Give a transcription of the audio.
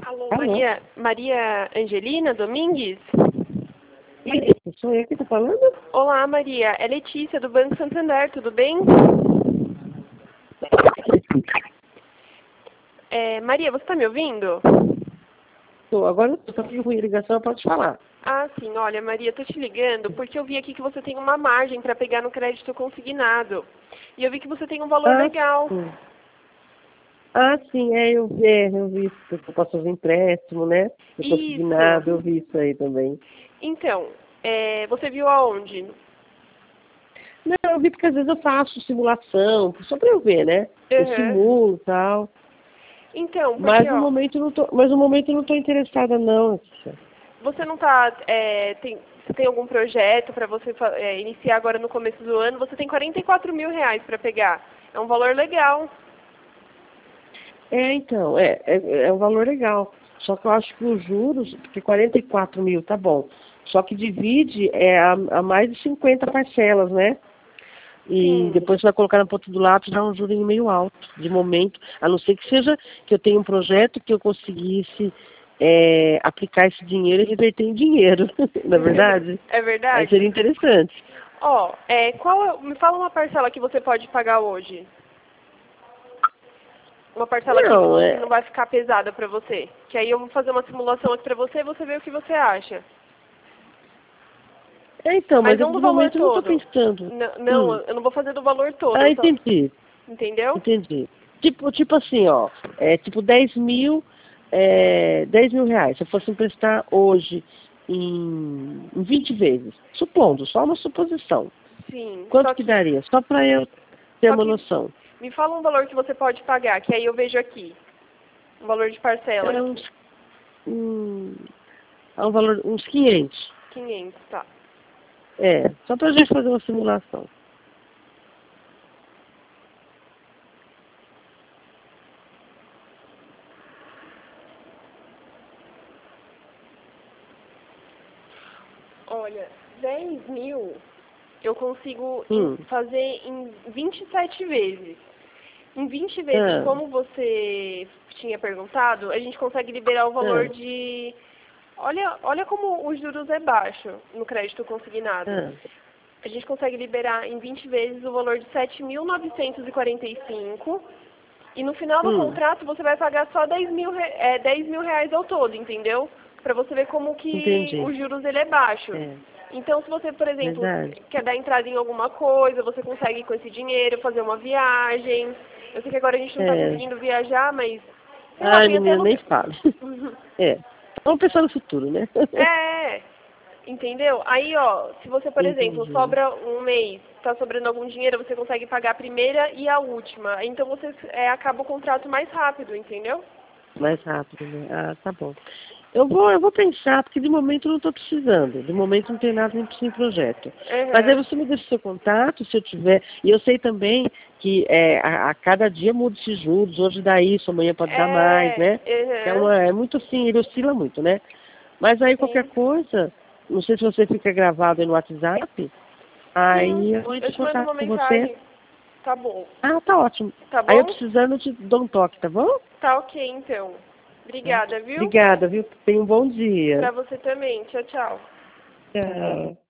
Alô, Alô? Maria Angelina Domingues? Isso, sou eu que estou falando? Olá, Maria. É Letícia, do Banco Santander, tudo bem? Maria, você está me ouvindo? Agora eu estou com ligação, pode falar. Ah, sim. Olha, Maria, estou te ligando porque eu vi aqui que você tem uma margem para pegar no crédito consignado. E eu vi que você tem um valor legal. Sim. Sim, eu vi isso, que eu posso fazer empréstimo, né? Eu consignado, eu vi isso aí também. Então, você viu aonde? Não, eu vi porque às vezes eu faço simulação, só para eu ver, né? Eu simulo e tal. Então, porque, Mas no momento eu não estou interessada não. Você não está... você tem algum projeto para você iniciar agora no começo do ano? Você tem R$ 44 mil para pegar. É um valor legal. Então, é um valor legal. Só que eu acho que os juros, porque 44 mil tá bom. Só que divide a mais de 50 parcelas, né? E depois você vai colocar na ponta do lápis, dá um jurinho meio alto, de momento. A não ser que seja que eu tenha um projeto que eu conseguisse aplicar esse dinheiro e reverter em dinheiro, não é verdade? É verdade? Aí seria interessante. Me fala uma parcela que você pode pagar hoje. Uma parcela que não vai ficar pesada para você. Que aí eu vou fazer uma simulação aqui para você e você vê o que você acha. Então, mas não no do valor momento eu não estou todo. pensando. Não, eu não vou fazer do valor todo. Entendi. Entendeu? Entendi. Tipo assim, ó, tipo 10 mil, 10 mil reais. Se eu fosse emprestar hoje em 20 vezes, supondo, só uma suposição. Sim. Quanto que daria? Só para eu ter uma noção. Me fala um valor que você pode pagar, que aí eu vejo aqui. Um valor de parcela. Um valor, uns 500. 500, tá. Só para a gente fazer uma simulação. Olha, 10 mil eu consigo fazer em 27 vezes. Em 20 vezes, como você tinha perguntado, a gente consegue liberar o valor de... Olha como os juros é baixo no crédito consignado. A gente consegue liberar em 20 vezes o valor de 7.945 e no final do contrato você vai pagar só 10 mil reais ao todo, entendeu? Para você ver como que os juros ele é baixo. Então, se você, por exemplo, quer dar entrada em alguma coisa, você consegue com esse dinheiro fazer uma viagem. Eu sei que agora a gente não está conseguindo viajar, mas... menina, nem fala. Vamos pensar no futuro, né? Entendeu? Aí, se você, por exemplo, sobra um mês, está sobrando algum dinheiro, você consegue pagar a primeira e a última. Então, você acaba o contrato mais rápido, entendeu? Mais rápido, né? Tá bom. Eu vou pensar, porque de momento eu não estou precisando. De momento não tem nada em projeto. Mas aí você me deixa o seu contato, se eu tiver. E eu sei também que a cada dia muda esses juros. Hoje dá isso, amanhã pode dar mais, né? É muito assim, ele oscila muito, né? Mas aí qualquer coisa, não sei se você fica gravado aí no WhatsApp, aí eu entro em contato com você. Tá bom. Tá ótimo. Tá bom? Aí eu precisando, eu te dou um toque, tá bom? Tá ok, então. Obrigada, viu? Obrigada, viu? Tenha um bom dia. Pra você também. Tchau, tchau. Tchau.